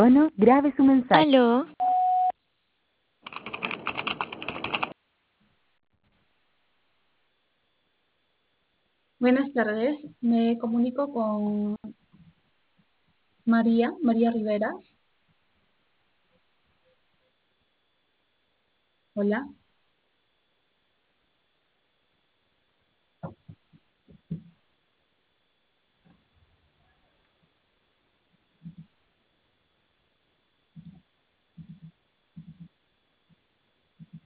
tono, grabe su mensaje. Aló, Buenas tardes, me comunico con María Rivera. Hola.